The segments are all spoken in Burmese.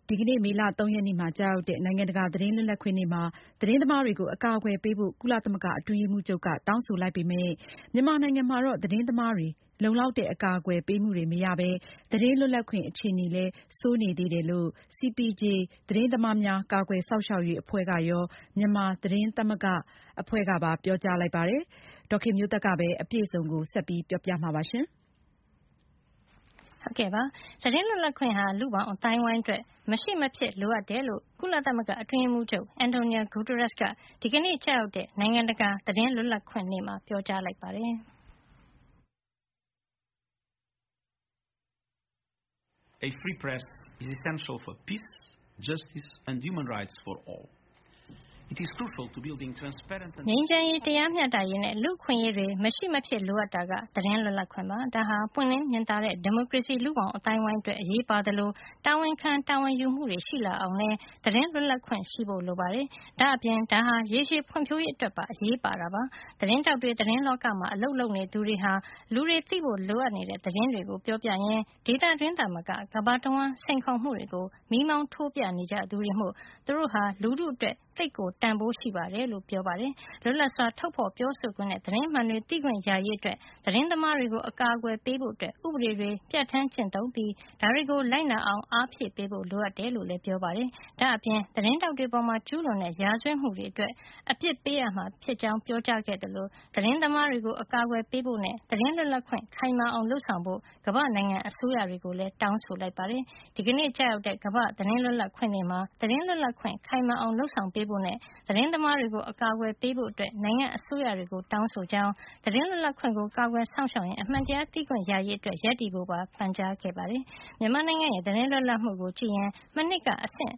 ဒီကနေ့မေလ 3 ရက်နေ့မှာကျရောက်တဲ့နိုင်ငံတကာသတင်းလွတ်လပ်ခွင့်နေ့မှာသတင်းသမားတွေကိုအကာအကွယ်ပေးဖို့ကုလသမဂ္ဂအတွင်းရေးမှူးချုပ်ကတောင်းဆိုလိုက်ပေမဲ့မြန်မာနိုင်ငံမှာတော့သတင်းသမားတွေလုံလောက်တဲ့အကာအကွယ်ပေးမှုတွေမရဘဲသတင်းလွတ်လပ်ခွင့်အခြေအနေလည်းဆိုးနေသေးတယ်လို့ CPJ သတင်းသမားများကာကွယ်စောင့်ရှောက်ရေးအဖွဲ့ကရောမြန်မာသတင်းသမဂ္ဂအဖွဲ့ကပါပြောကြားလိုက်ပါတယ်။ဒေါ်ခင်မျိုးသက်ကပဲအပြည့်အစုံကိုဆက်ပြီးပြောပြမှာပါရှင်။သတင်းလွတ်လပ်ခွင့်ဟာလူ့ဘောင်အသိုင်းအဝိုင်းအတွက်မရှိမဖြစ်လိုအပ်တယ်လို့ကုလသမဂ္ဂအတွင်းရေးမှူးချုပ် Antonio Guterres ကဒီကနေ့ကျရောက်တဲ့နိုင်ငံတကာသတင်းလွတ်လပ်ခွင့်နေ့မှာပြောကြားလိုက်ပါတယ်။ A free press is essential for peace, justice and human rights for all. It is crucial to building transparent and ငြိမ်းချမ်းရေးတရားမျှတရေးနဲ့လူ့အခွင့်အရေးတွေမရှိမဖြစ်လိုအပ်တာကသတင်းလွတ်လပ်ခွင့်ပါဒါဟာပွင့်လင်းမြင်သာတဲ့ဒီမိုကရေစီလူ့ဘောင်အတိုင်းဝိုင်းအတွက်အရေးပါတယ်လို့တာဝန်ခံတာဝန်ယူမှုတွေရှိလာအောင်လဲသတင်းလွတ်လပ်ခွင့်ရှိဖို့လိုပါတယ်ဒါအပြင်ဒါဟာရေရှည်ဖွံ့ဖြိုးရေးအတွက်ပါအရေးပါတာပါသတင်းတောက်တွေသတင်းလောကမှာအလုပ်လုပ်နေသူတွေဟာလူတွေသိဖို့လိုအပ်နေတဲ့သတင်းတွေကိုပြောပြရင်ဒေတာတွင်းတာမကကမ္ဘာတဝန်းစိန်ခေါ်မှုတွေကိုမိမောင်းထိုးပြနေကြသူတွေမှုသူတို့ဟာလူထုအတွက်သိတ်ကိုတန်ဖိုးရှိပါတယ်လို့ပြောပါတယ်လွတ်လပ်စွာထုတ်ဖော်ပြောဆိုခွင့်နဲ့သတင်းမှန်တွေသိခွင့်ရရေးအတွက်သတင်းသမားတွေကိုအကာအကွယ်ပေးဖို့အတွက်ဥပဒေတွေပြဋ္ဌာန်းကျင့်သုံးပြီးဒါတွေကိုလိုက်နာအောင်အားဖြည့်ပေးဖို့လိုအပ်တယ်လို့လည်းပြောပါတယ်ဒါအပြင်သတင်းတောက်တွေပေါ်မှာကျူးလွန်တဲ့ရာဇဝတ်မှုတွေအတွက်အပြစ်ပေးရမှာဖြစ်ကြောင်းပြောကြားခဲ့တယ်လို့သတင်းသမားတွေကိုအကာအကွယ်ပေးဖို့နဲ့သတင်းလွတ်လပ်ခွင့်ခိုင်မာအောင်လုပ်ဆောင်ဖို့ကမ္ဘာနိုင်ငံအစိုးရတွေကိုလည်းတောင်းဆိုလိုက်ပါတယ်ဒီကနေ့ကျရောက်တဲ့ကမ္ဘာသတင်းလွတ်လပ်ခွင့်နေ့မှာသတင်းလွတ်လပ်ခွင့်ခိုင်မာအောင်လုပ်ဆောင်ပေးဖို့နဲ့သတင်းသမားတွေကိုအကာအကွယ်ပေးဖို့အတွက်နိုင်ငံအစိုးရတွေကိုတောင်းဆိုကြောင်းသတင်းလွတ်လပ်ခွင့်ကိုကာကွယ်စောင့်ရှောက်ရင်အမှန်တရားသိခွင့်ရရေးအတွက်ရပ်တည်ဖို့ပါပန်ကြားခဲ့ပါတယ်မြန်မာနိုင်ငံရဲ့သတင်းလွတ်လပ်မှုကိုကြည့်ရင်မနှစ်ကအဆင့်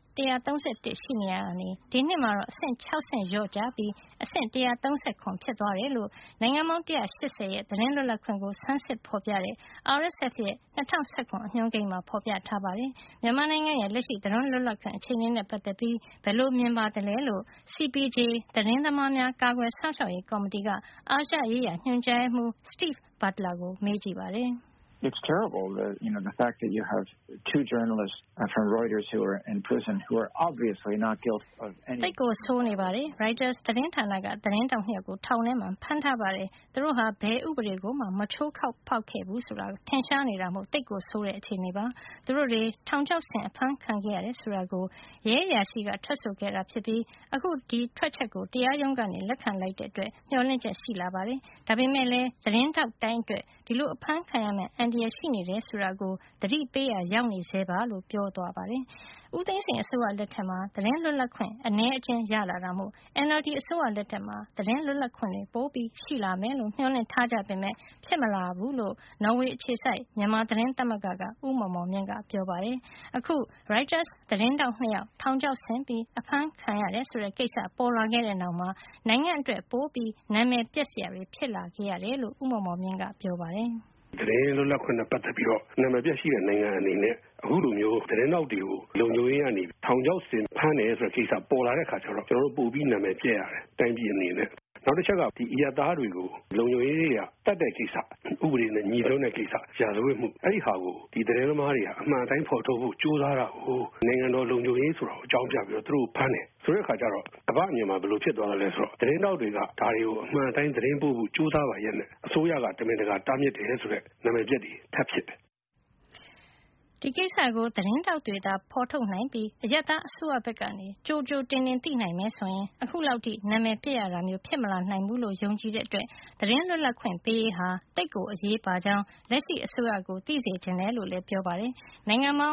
131ရှိနေရတာနေဒီနှစ်မှာတော့အဆင့်6ဆင့်လျော့ကျပြီးအဆင့်139ဖြစ်သွားတယ်လို့နိုင်ငံပေါင်း180ရဲ့သတင်းလွတ်လပ်ခွင့်ကိုဆန်းစစ်ဖော်ပြတဲ့ RSF ရဲ့2019အညွှန်းကိန်းမှာဖော်ပြထားပါတယ်မြန်မာနိုင်ငံရဲ့လက်ရှိသတင်းလွတ်လပ်ခွင့်အခြေအနေနဲ့ပတ်သက်ပြီးဘယ်လိုမြင်ပါသလဲလို့ CPJ သတင်းသမားများကာကွယ်စောင့်ရှောက်ရေးကော်မတီကအာရှရေးရာညွှန်ကြားရေးမှူး Steve Butler ကိုမေးကြည့်ပါတယ် It's terrible that the fact that you have two journalists from Reuters who are in prison who are obviously not guilty of any တိတ်ကိုဆိုးနေပါတယ် Reuters သတင်းဌာနကသတင်းတောက်နှစ်ယောက်ကိုထောင်ထဲမှာဖမ်းထားပါတယ်သူတို့ဟာဘယ်ဥပဒေကိုမှမချိုးဖောက်ခဲ့ဘူးဆိုတာထင်ရှားနေတာမို့တိတ်ကိုဆိုးတဲ့အခြေအနေပါသူတို့တွေထောင်ချောက်ဆင်အဖမ်းခံခဲ့ရတယ်ဆိုတာကိုရဲအရာရှိကထွက်ဆိုခဲ့တာဖြစ်ပြီးအခုဒီထွက်ချက်ကိုတရားရုံးကနေလက်ခံလိုက်တဲ့အတွက်မျှော်လင့်ချက်ရှိလာပါတယ်ဒါပေမဲ့လည်းသတင်းတောက်တိုင်းအတွက်ဒီလိုအဖမ်းခံရမယ့်အန္တရာယ်ရှိနေတယ်ဆိုတာကိုသတိပေးရရောက်နေသေးပါလို့ပြောသွားပါတယ်ဦးသိန်းစိန်အစိုးရလက်ထက်မှာသတင်းလွတ်လပ်ခွင့်အနည်းအကျဉ်းရလာတာမို့ NLD အစိုးရလက်ထက်မှာသတင်းလွတ်လပ်ခွင့်တွေပိုပြီးရှိလာမယ်လို့မျှော်လင့်ထားကြပေမဲ့ဖြစ်မလာဘူးလို့နော်ဝေအခြေစိုက်မြန်မာသတင်းသမဂ္ဂကဦးမော်မော်မြင့်ကပြောပါတယ်အခု Reuters သတင်းတောက်2ယောက်ထောင်ချောက်ဆင်ပြီးအဖမ်းခံရတယ်ဆိုတဲ့ကိစ္စပေါ်လာခဲ့တဲ့နောက်မှာနိုင်ငံအတွက်ပိုပြီးနာမည်ပျက်စရာတွေဖြစ်လာခဲ့ရတယ်လို့ဦးမော်မော်မြင့်ကပြောပါတယ်သတင်းလွတ်လပ်ခွင့်နဲ့ပတ်သက်ပြီးတော့နာမည်ပြရှိတဲ့နိုင်ငံအနေနဲ့အခုလိုမျိုးသတင်းတောက်တွေကိုလုံခြုံရေးကနေထောင်ချောက်ဆင်ဖမ်းတယ်ဆိုတဲ့ကိစ္စပေါ်လာတဲ့အခါကျတော့ကျွန်တော်တို့ပို့ပြီးနာမည်ပြရတယ်တိုင်းပြည်အနေနဲ့နောက်တစ်ချက်ကဒီအရသားတွေကိုလုံခြုံရေးတွေကတတ်တဲ့ကိစ္စဥပဒေနဲ့ညီလုံးတဲ့ကိစ္စရာဇဝတ်မှုအဲ့ဒီဟာကိုဒီသတင်းသမားတွေကအမှန်တိုင်းဖော်ထုတ်ဖို့ကြိုးစားတာကိုနိုင်ငံတော်လုံခြုံရေးဆိုတာကိုအကြောင်းပြပြီးတော့သူတို့ဖမ်းတယ်ဆိုတဲ့အခါကျတော့ကမ္ဘာ့အမြင်မှာဘယ်လိုဖြစ်သွားလဲဆိုတော့သတင်းတောက်တွေကဒါတွေကိုအမှန်တိုင်းသတင်းပို့ဖို့ကြိုးစားပါရဲ့နဲ့အစိုးရကတမင်တကာတားမြစ်တယ်ဆိုတဲ့နာမည်ပြက်တွေထပ်ဖြစ်တယ်ဒီကိစ္စကိုသတင်းတောက်တွေသာဖော်ထုတ်နိုင်ပြီးအယက်သားအစိုးရဘက်ကနေကြိုတင်သိနိုင်မယ်ဆိုရင်အခုလောက်ထိနာမည်ပြရတာမျိုးဖြစ်မလာနိုင်ဘူးလို့ယုံကြည်တဲ့အတွက်သတင်းလွတ်လပ်ခွင့်ပေးရေးဟာတိတ်ကိုအရေးပါကြောင်းလက်ရှိအစိုးရကိုသိစေချင်တယ်လို့လည်းပြောပါတယ်။နိုင်ငံပေါင်း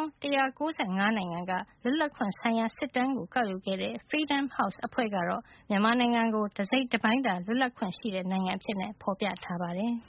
195နိုင်ငံကလွတ်လပ်ခွင့်ဆိုင်ရာစစ်တမ်းကိုကောက်ယူခဲ့တဲ့ Freedom House အဖွဲ့ကတော့မြန်မာနိုင်ငံကိုတစိတ်တပိုင်းသာလွတ်လပ်ခွင့်ရှိတဲ့နိုင်ငံအဖြစ်နဲ့ဖော်ပြထားပါတယ်။